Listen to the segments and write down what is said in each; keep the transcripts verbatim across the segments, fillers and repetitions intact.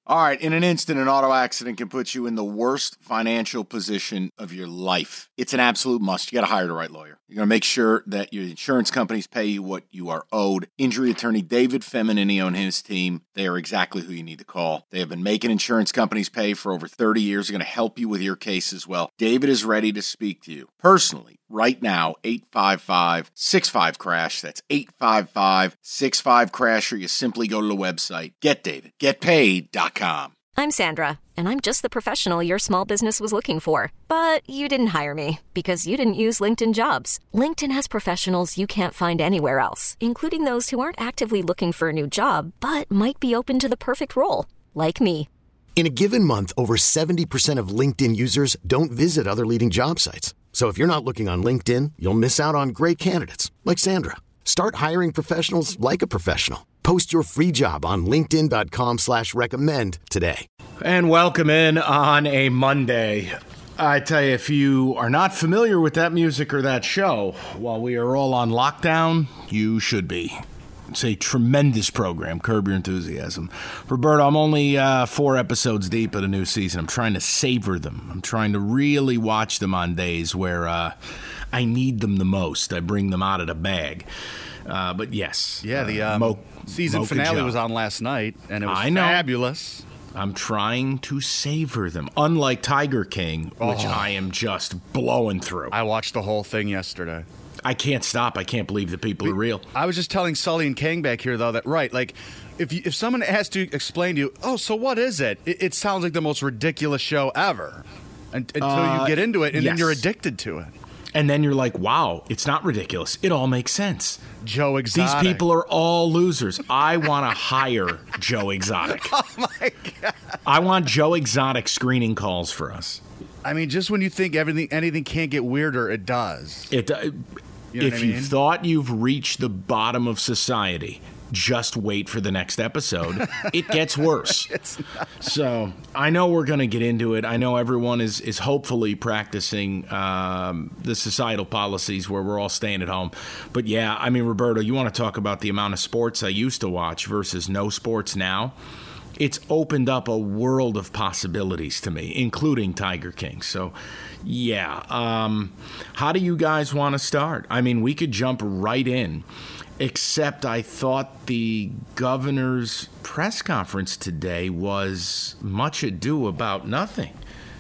All right, in an instant, an auto accident can put you in the worst financial position of your life. It's an absolute must. You got to hire the right lawyer. You're going to make sure that your insurance companies pay you what you are owed. Injury attorney David Feminini and his team, they are exactly who you need to call. They have been making insurance companies pay for over thirty years. They're going to help you with your case as well. David is ready to speak to you personally right now. eight five five, six five, crash. That's eight five five, six five, crash, or you simply go to the website get david get paid dot com. I'm Sandra, and I'm just the professional your small business was looking for. But you didn't hire me because you didn't use LinkedIn Jobs. LinkedIn has professionals you can't find anywhere else, including those who aren't actively looking for a new job, but might be open to the perfect role, like me. In a given month, over seventy percent of LinkedIn users don't visit other leading job sites. So if you're not looking on LinkedIn, you'll miss out on great candidates like Sandra. Start hiring professionals like a professional. Post your free job on linkedin dot com slash recommend today. And welcome in on a Monday. I tell you, if you are not familiar with that music or that show, while we are all on lockdown, you should be. It's a tremendous program, Curb Your Enthusiasm. Roberto, I'm only uh, four episodes deep of the new season. I'm trying to savor them. I'm trying to really watch them on days where uh, I need them the most. I bring them out of the bag. Uh, but yes. Yeah, the um, Mo- season Mocha finale Joe. was on last night, and it was I know. fabulous. I'm trying to savor them, unlike Tiger King, which Oh. I am just blowing through. I watched the whole thing yesterday. I can't stop. I can't believe that people are real. I was just telling Sully and Kang back here, though, that, right, like, if you, if someone has to explain to you, oh, so what is it? It, it sounds like the most ridiculous show ever un- until Uh, you get into it, and yes. then you're addicted to it. And then you're like, wow, it's not ridiculous. It all makes sense. Joe Exotic. These people are all losers. I want to hire Joe Exotic. Oh, my God. I want Joe Exotic screening calls for us. I mean, just when you think everything, anything can't get weirder, it does. It, uh, You know if what I you mean? thought you've reached the bottom of society, just wait for the next episode. It gets worse. It's not. So I know we're going to get into it. I know everyone is, is hopefully practicing um, the societal policies where we're all staying at home. But yeah, I mean, Roberto, you want to talk about the amount of sports I used to watch versus no sports now? It's opened up a world of possibilities to me, including Tiger King. So, yeah. Um, how do you guys want to start? I mean, we could jump right in, except I thought the governor's press conference today was much ado about nothing.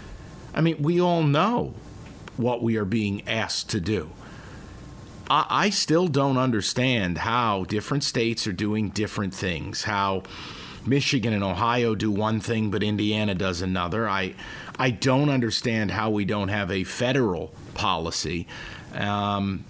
I mean, we all know what we are being asked to do. I, I still don't understand how different states are doing different things, how Michigan and Ohio do one thing, but Indiana does another. I I don't understand how we don't have a federal policy. Um,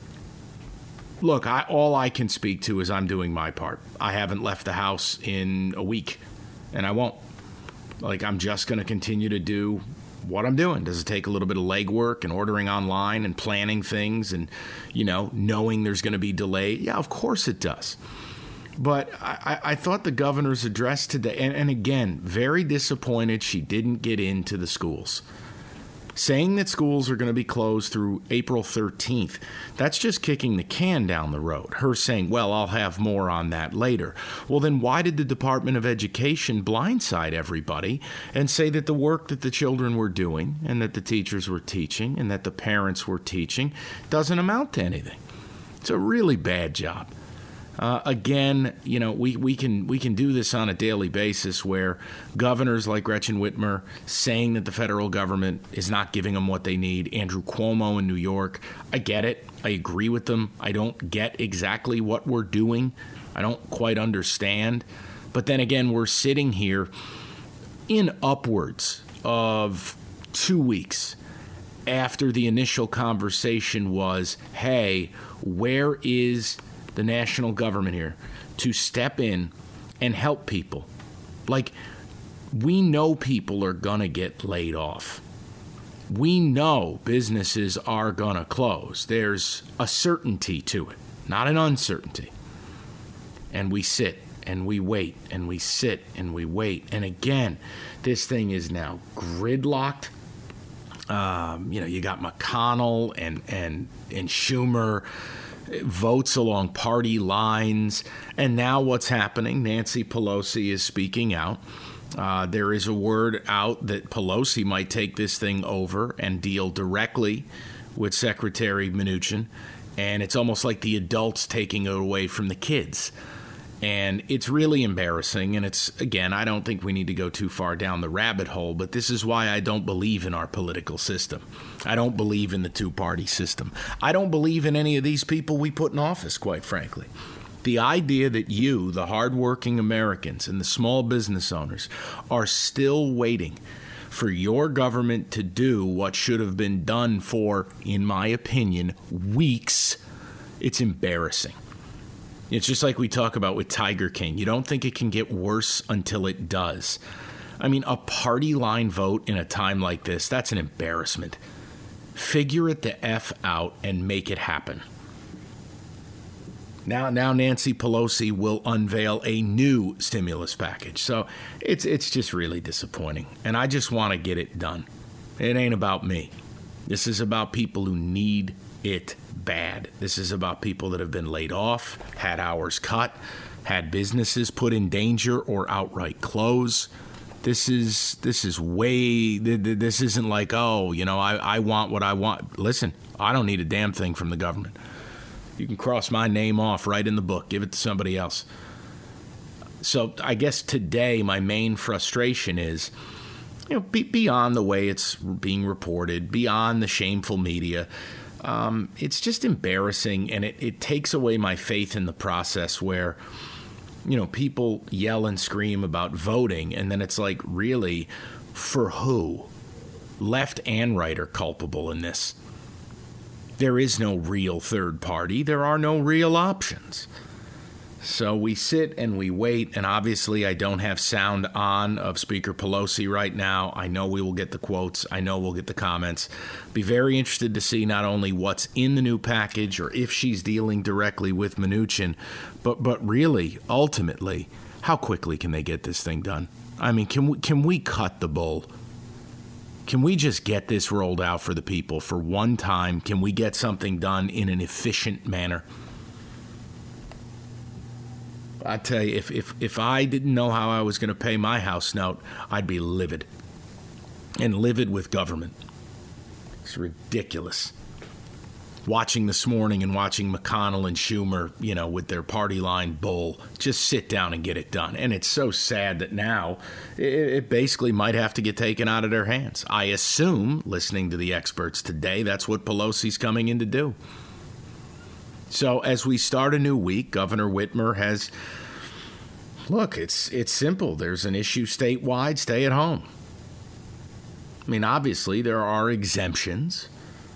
look, I, all I can speak to is I'm doing my part. I haven't left the house in a week, and I won't. Like, I'm just going to continue to do what I'm doing. Does it take a little bit of legwork and ordering online and planning things and, you know, knowing there's going to be delay? Yeah, of course it does. But I, I thought the governor's address today, and, and again, very disappointed she didn't get into the schools. Saying that schools are going to be closed through April thirteenth, that's just kicking the can down the road. Her saying, well, I'll have more on that later. Well, then why did the Department of Education blindside everybody and say that the work that the children were doing and that the teachers were teaching and that the parents were teaching doesn't amount to anything? It's a really bad job. Uh, again, you know, we, we can we can do this on a daily basis where governors like Gretchen Whitmer saying that the federal government is not giving them what they need. Andrew Cuomo in New York. I get it. I agree with them. I don't get exactly what we're doing. I don't quite understand. But then again, we're sitting here in upwards of two weeks after the initial conversation was, hey, where is the national government here to step in and help people? Like, we know people are going to get laid off. We know businesses are going to close. There's a certainty to it, not an uncertainty. And we sit and we wait and we sit and we wait. And again, this thing is now gridlocked. Um, you know, you got McConnell and, and, and Schumer votes along party lines. And now what's happening? Nancy Pelosi is speaking out Uh, there is a word out that Pelosi might take this thing over and deal directly with Secretary Mnuchin, and it's almost like the adults taking it away from the kids. And it's really embarrassing, and it's, again, I don't think we need to go too far down the rabbit hole, but this is why I don't believe in our political system. I don't believe in the two-party system. I don't believe in any of these people we put in office, quite frankly. The idea that you, the hardworking Americans and the small business owners, are still waiting for your government to do what should have been done for, in my opinion, weeks, it's embarrassing. It's just like we talk about with Tiger King. You don't think it can get worse until it does. I mean, a party line vote in a time like this, that's an embarrassment. Figure it the F out and make it happen. Now, now Nancy Pelosi will unveil a new stimulus package. So it's it's just really disappointing. And I just want to get it done. It ain't about me. This is about people who need it bad. This is about people that have been laid off, had hours cut, had businesses put in danger or outright close. This is this is way, this isn't like, oh, you know, I, I want what I want. Listen, I don't need a damn thing from the government. You can cross my name off right in the book. Give it to somebody else. So I guess today my main frustration is, you know, be, beyond the way it's being reported, beyond the shameful media, um, it's just embarrassing, and it, it takes away my faith in the process where, you know, people yell and scream about voting, and then it's like, really, for who? Left and right are culpable in this. There is no real third party. There are no real options. So we sit and we wait, and obviously I don't have sound on of Speaker Pelosi right now. I know we will get the quotes. I know we'll get the comments. Be very interested to see not only what's in the new package or if she's dealing directly with Mnuchin, but but really, ultimately, how quickly can they get this thing done? I mean, can we, can we cut the bull? Can we just get this rolled out for the people for one time? Can we get something done in an efficient manner? I tell you, if, if, if I didn't know how I was going to pay my house note, I'd be livid. And livid with government. It's ridiculous. Watching this morning and watching McConnell and Schumer, you know, with their party line bull, just sit down and get it done. And it's so sad that now it, it basically might have to get taken out of their hands. I assume, listening to the experts today, that's what Pelosi's coming in to do. So as we start a new week, Governor Whitmer has, look, it's it's simple. There's an issue statewide, stay at home. I mean, obviously, there are exemptions.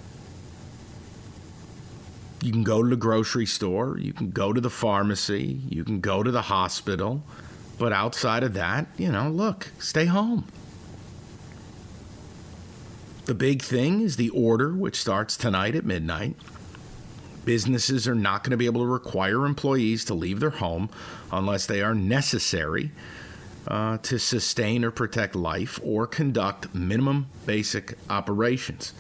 You can go to the grocery store, you can go to the pharmacy, you can go to the hospital, but outside of that, you know, look, stay home. The big thing is the order, which starts tonight at midnight. Businesses are not going to be able to require employees to leave their home unless they are necessary uh, to sustain or protect life or conduct minimum basic operations.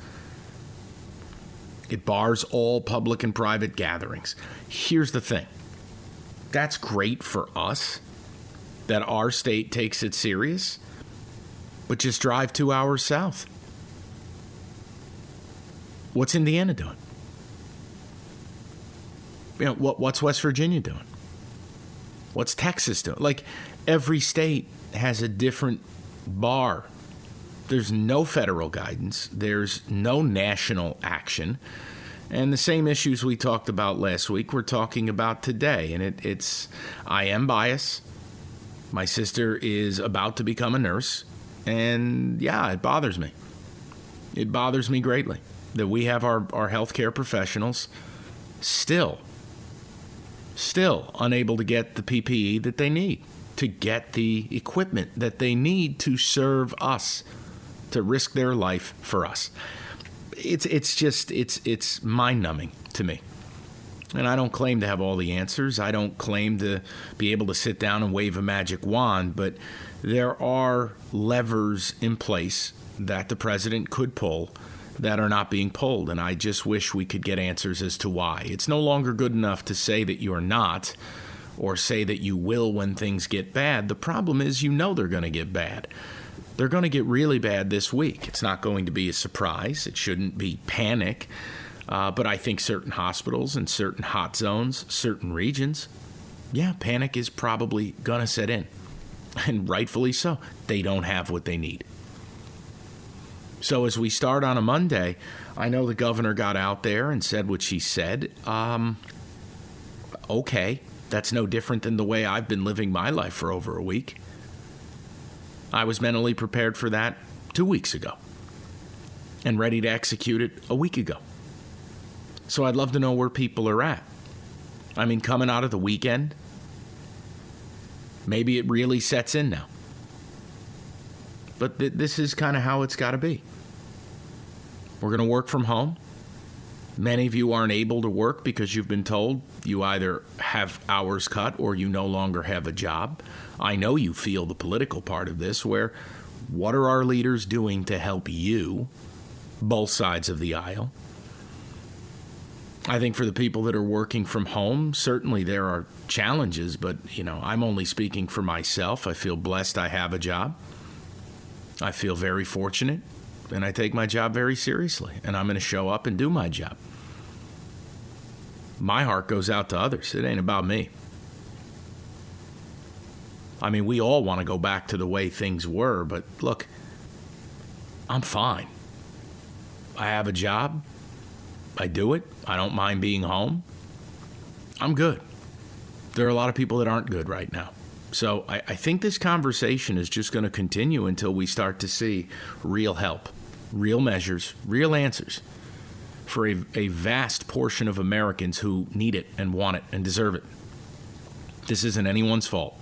It bars all public and private gatherings. Here's the thing. That's great for us, that our state takes it serious, but just drive two hours south. What's Indiana doing? You know, what, what's West Virginia doing? What's Texas doing? Like, every state has a different bar. There's no federal guidance. There's no national action. And the same issues we talked about last week, we're talking about today. And it, it's, I am biased. My sister is about to become a nurse. And, yeah, it bothers me. It bothers me greatly that we have our, our healthcare professionals still Still unable to get the P P E that they need, to get the equipment that they need to serve us, to risk their life for us. It's it's just, it's it's mind-numbing to me. And I don't claim to have all the answers. I don't claim to be able to sit down and wave a magic wand, but there are levers in place that the president could pull that are not being pulled, and I just wish we could get answers as to why. It's no longer good enough to say that you're not or say that you will when things get bad. The problem is, you know they're going to get bad. They're going to get really bad this week. It's not going to be a surprise. It shouldn't be panic. Uh, but I think certain hospitals and certain hot zones, certain regions, yeah, panic is probably going to set in. And rightfully so. They don't have what they need. So as we start on a Monday, I know the governor got out there and said what she said. Um, okay, that's no different than the way I've been living my life for over a week. I was mentally prepared for that two weeks ago and ready to execute it a week ago. So I'd love to know where people are at. I mean, coming out of the weekend, maybe it really sets in now. But th- this is kind of how it's got to be. We're going to work from home. Many of you aren't able to work because you've been told you either have hours cut or you no longer have a job. I know you feel the political part of this, where what are our leaders doing to help you, both sides of the aisle? I think for the people that are working from home, certainly there are challenges, but, you know, I'm only speaking for myself. I feel blessed I have a job. I feel very fortunate, and I take my job very seriously, and I'm going to show up and do my job. My heart goes out to others. It ain't about me. I mean, we all want to go back to the way things were, but look, I'm fine. I have a job. I do it. I don't mind being home. I'm good. There are a lot of people that aren't good right now. So I, I think this conversation is just going to continue until we start to see real help, real measures, real answers for a, a vast portion of Americans who need it and want it and deserve it. This isn't anyone's fault.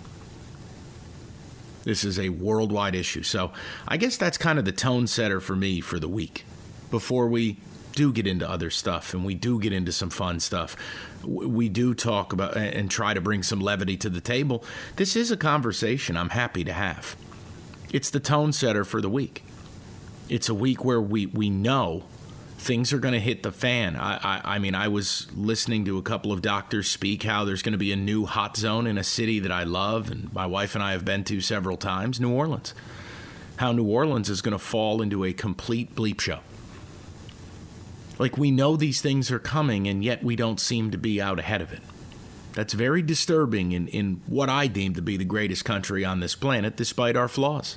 This is a worldwide issue. So I guess that's kind of the tone setter for me for the week. Before we do get into other stuff and we do get into some fun stuff, we do talk about and try to bring some levity to the table. This is a conversation I'm happy to have. It's the tone setter for the week. It's a week where we, we know things are going to hit the fan. I, I, I mean, I was listening to a couple of doctors speak how there's going to be a new hot zone in a city that I love, and my wife and I have been to several times, New Orleans. How New Orleans is going to fall into a complete bleep show. Like, we know these things are coming, and yet we don't seem to be out ahead of it. That's very disturbing in, in what I deem to be the greatest country on this planet, despite our flaws.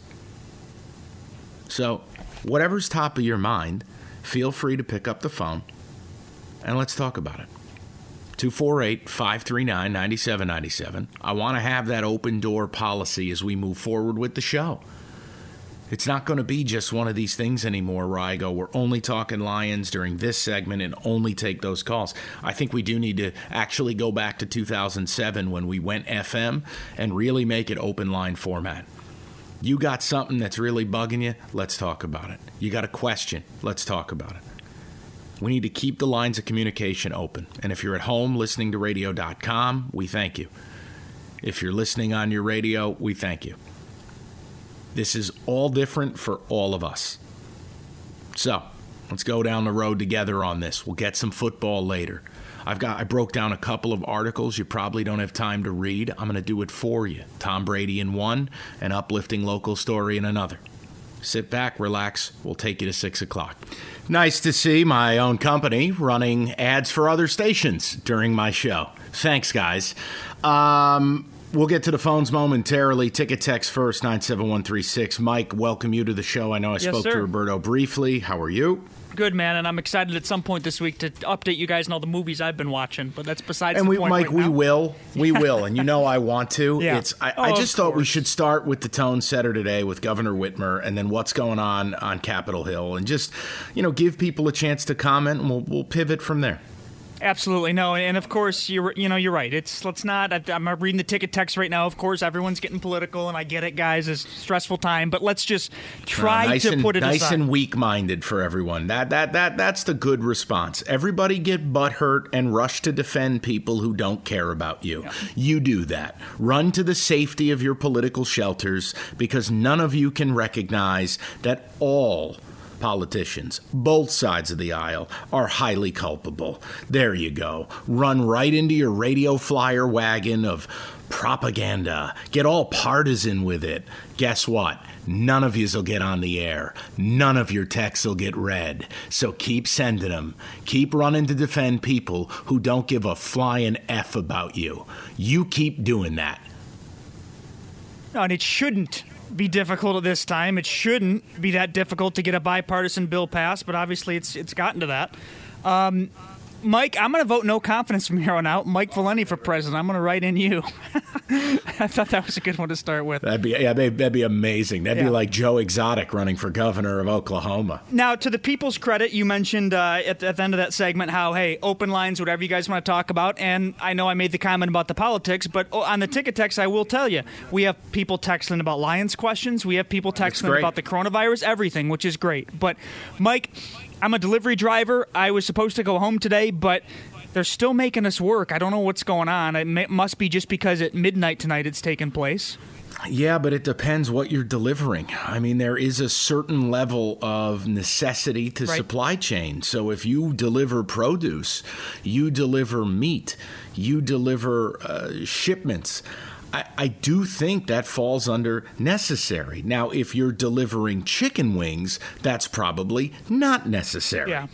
So, whatever's top of your mind, feel free to pick up the phone, and let's talk about it. two four eight, five three nine, nine seven nine seven. I want to have that open door policy as we move forward with the show. It's not going to be just one of these things anymore where I go, we're only talking Lions during this segment and only take those calls. I think we do need to actually go back to two thousand seven when we went F M and really make it open line format. You got something that's really bugging you? Let's talk about it. You got a question? Let's talk about it. We need to keep the lines of communication open. And if you're at home listening to radio dot com, we thank you. If you're listening on your radio, we thank you. This is all different for all of us. So, let's go down the road together on this. We'll get some football later. I've got I broke down a couple of articles you probably don't have time to read. I'm going to do it for you. Tom Brady in one, an uplifting local story in another. Sit back, relax. We'll take you to six o'clock. Nice to see my own company running ads for other stations during my show. Thanks, guys. Um... We'll get to the phones momentarily. Ticket text first, nine seven one three six. Mike, welcome you to the show. I know I yes, spoke sir. to Roberto briefly. How are you? Good, man, and I'm excited at some point this week to update you guys on all the movies I've been watching, but that's besides and the we, point Mike, right we now. will. We will, and you know I want to. Yeah. It's I, oh, I just thought course. we should start with the tone setter today with Governor Whitmer and then what's going on on Capitol Hill and just, you know, give people a chance to comment, and we'll, we'll pivot from there. Absolutely, no, and of course, you're you know you're right. It's let's not. I, I'm reading the ticket text right now. Of course, everyone's getting political, and I get it, guys. It's a stressful time, but let's just try uh, nice to and, put it nice aside. and weak-minded for everyone. That that that that's the good response. Everybody get butthurt and rush to defend people who don't care about you. Yeah. You do that. Run to the safety of your political shelters because none of you can recognize that all politicians, both sides of the aisle, are highly culpable. There you go. Run right into your radio flyer wagon of propaganda. Get all partisan with it. Guess what? None of yous will get on the air. None of your texts will get read. So keep sending them. Keep running to defend people who don't give a flying F about you. You keep doing that. No, and it shouldn't be difficult at this time. It shouldn't be that difficult to get a bipartisan bill passed, but obviously it's it's gotten to that. Um, Mike, I'm going to vote no confidence from here on out. Mike Valenti for president. I'm going to write in you. I thought that was a good one to start with. That'd be yeah, that'd, that'd be amazing. That'd yeah. be like Joe Exotic running for governor of Oklahoma. Now, to the people's credit, you mentioned uh, at, the, at the end of that segment how, hey, open lines, whatever you guys want to talk about. And I know I made the comment about the politics, but on the ticket text, I will tell you, we have people texting about Lions questions. We have people texting about the coronavirus, everything, which is great. But, Mike, I'm a delivery driver. I was supposed to go home today, but they're still making us work. I don't know what's going on. It may, must be just because at midnight tonight it's taking place. Yeah, but it depends what you're delivering. I mean, there is a certain level of necessity to right. supply chain. So if you deliver produce, you deliver meat, you deliver uh, shipments, I, I do think that falls under necessary. Now, if you're delivering chicken wings, that's probably not necessary. Yeah.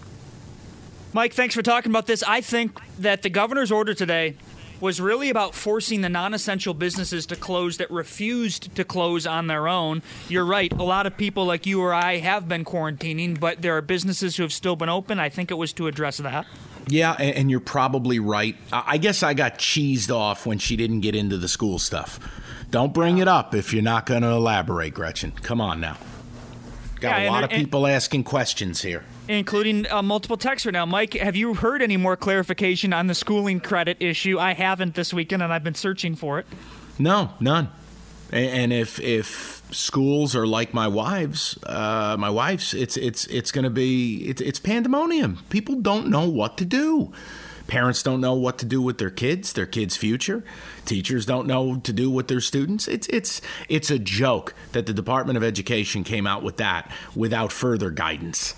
Mike, thanks for talking about this. I think that the governor's order today was really about forcing the non-essential businesses to close that refused to close on their own. You're right. A lot of people like you or I have been quarantining, but there are businesses who have still been open. I think it was to address that. Yeah, and you're probably right. I guess I got cheesed off when she didn't get into the school stuff. Don't bring it up if you're not going to elaborate, Gretchen. Come on now. Got yeah, a lot and, of people and, asking questions here. Including uh, multiple texts right now. Mike, have you heard any more clarification on the schooling credit issue? I haven't this weekend, and I've been searching for it. No, none. And if if schools are like my wife's, uh, my wife's, it's it's it's going to be it's it's pandemonium. People don't know what to do. Parents don't know what to do with their kids, their kids' future. Teachers don't know what to do with their students. It's it's it's a joke that the Department of Education came out with that without further guidance.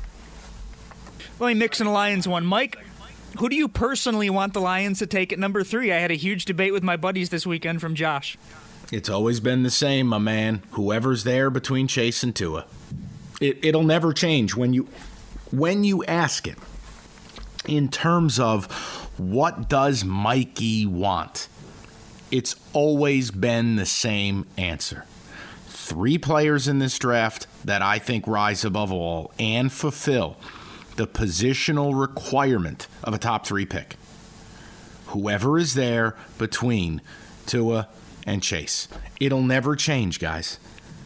Let me mix in a Lions one. Mike, who do you personally want the Lions to take at number three? I had a huge debate with my buddies this weekend from Josh. It's always been the same, my man. Whoever's there between Chase and Tua. It, it'll never change when you when you ask it. In terms of what does Mikey want, it's always been the same answer. Three players in this draft that I think rise above all and fulfill the positional requirement of a top three pick. Whoever is there between Tua and Chase. It'll never change, guys.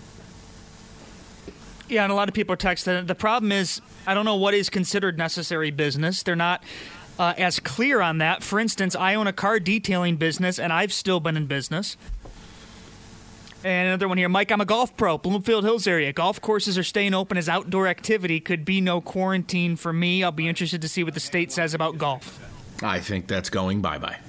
Yeah, and a lot of people are texting. The problem is, I don't know what is considered necessary business. They're not uh, as clear on that. For instance, I own a car detailing business, and I've still been in business. And another one here. Mike, I'm a golf pro, Bloomfield Hills area. Golf courses are staying open as outdoor activity. Could be no quarantine for me. I'll be interested to see what the state says about golf. I think that's going bye-bye.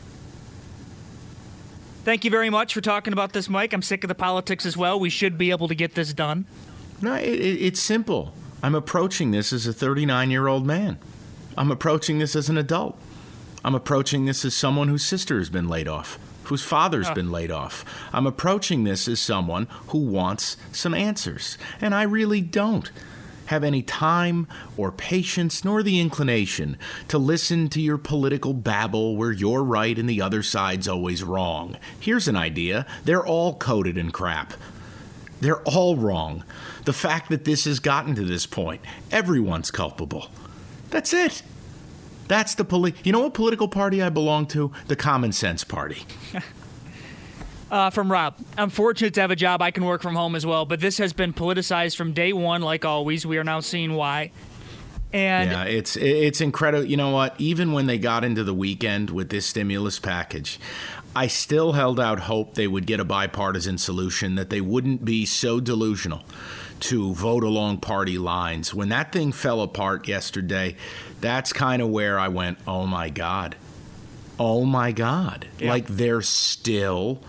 Thank you very much for talking about this, Mike. I'm sick of the politics as well. We should be able to get this done. No, it, it, it's simple. I'm approaching this as a thirty-nine-year-old man. I'm approaching this as an adult. I'm approaching this as someone whose sister has been laid off, whose father's oh. been laid off. I'm approaching this as someone who wants some answers. And I really don't have any time or patience nor the inclination to listen to your political babble where you're right and the other side's always wrong. Here's an idea. They're all coded in crap. They're all wrong. The fact that this has gotten to this point, everyone's culpable. That's it. That's the poli- You know what political party I belong to? The Common Sense Party. Uh, from Rob, I'm fortunate to have a job. I can work from home as well, but this has been politicized from day one, like always. We are now seeing why. And yeah, it's it's incredible. You know what? Even when they got into the weekend with this stimulus package, I still held out hope they would get a bipartisan solution, that they wouldn't be so delusional to vote along party lines. When that thing fell apart yesterday, that's kind of where I went, oh, my God. Oh, my God. Yeah. Like they're still...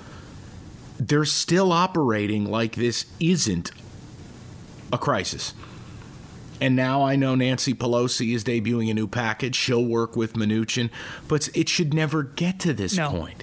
They're still operating like this isn't a crisis. And now I know Nancy Pelosi is debuting a new package. She'll work with Mnuchin, but it should never get to this no. point.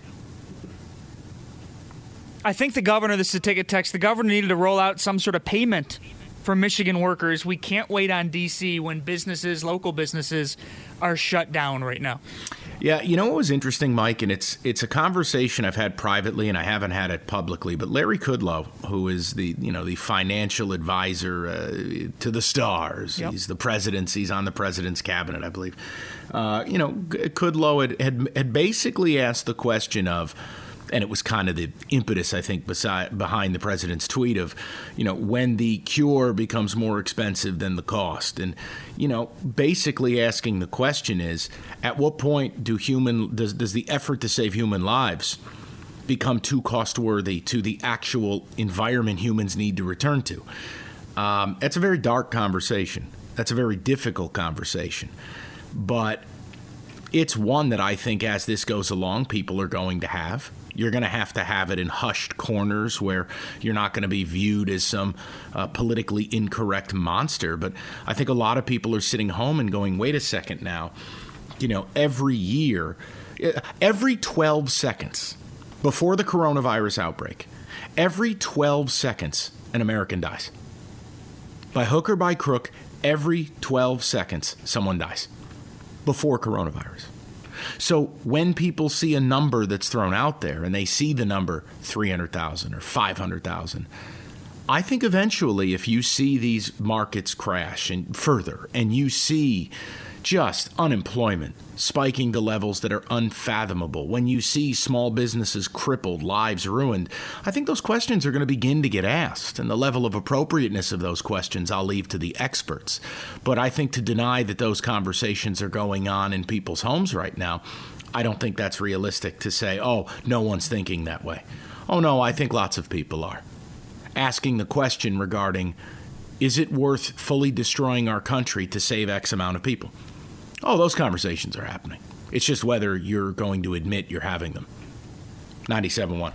I think the governor, this is a ticket text, the governor needed to roll out some sort of payment for Michigan workers. We can't wait on D C when businesses, local businesses, are shut down right now. Yeah, you know what was interesting, Mike, and it's it's a conversation I've had privately and I haven't had it publicly, but Larry Kudlow, who is the you know the financial advisor uh, to the stars, yep. he's the president's, he's on the president's cabinet, I believe. Uh, you know, Kudlow had, had had basically asked the question of, and it was kind of the impetus, I think, beside, behind the president's tweet of, you know, when the cure becomes more expensive than the cost. And, you know, basically asking the question is, at what point do human does, does the effort to save human lives become too cost-worthy to the actual environment humans need to return to? Um, that's a very dark conversation. That's a very difficult conversation. But it's one that I think as this goes along, people are going to have. You're going to have to have it in hushed corners where you're not going to be viewed as some uh, politically incorrect monster. But I think a lot of people are sitting home and going, wait a second now. You know, every year, every twelve seconds before the coronavirus outbreak, every twelve seconds, an American dies. By hook or by crook, every twelve seconds, someone dies before coronavirus. So when people see a number that's thrown out there and they see the number three hundred thousand or five hundred thousand, I think eventually if you see these markets crash and further and you see just unemployment spiking to levels that are unfathomable, when you see small businesses crippled, lives ruined, I think those questions are going to begin to get asked. And the level of appropriateness of those questions I'll leave to the experts. But I think to deny that those conversations are going on in people's homes right now, I don't think that's realistic to say, oh, no one's thinking that way. Oh, no, I think lots of people are. Asking the question regarding, is it worth fully destroying our country to save X amount of people? Oh, those conversations are happening. It's just whether you're going to admit you're having them. ninety-seven point one.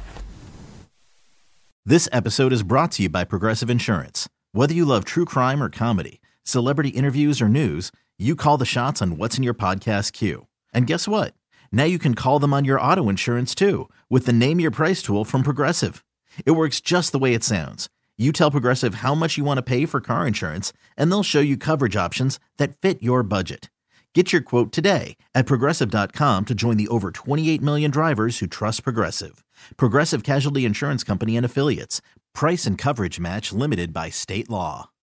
This episode is brought to you by Progressive Insurance. Whether you love true crime or comedy, celebrity interviews or news, you call the shots on what's in your podcast queue. And guess what? Now you can call them on your auto insurance too with the Name Your Price tool from Progressive. It works just the way it sounds. You tell Progressive how much you want to pay for car insurance, and they'll show you coverage options that fit your budget. Get your quote today at Progressive dot com to join the over twenty-eight million drivers who trust Progressive. Progressive Casualty Insurance Company and Affiliates. Price and coverage match limited by state law.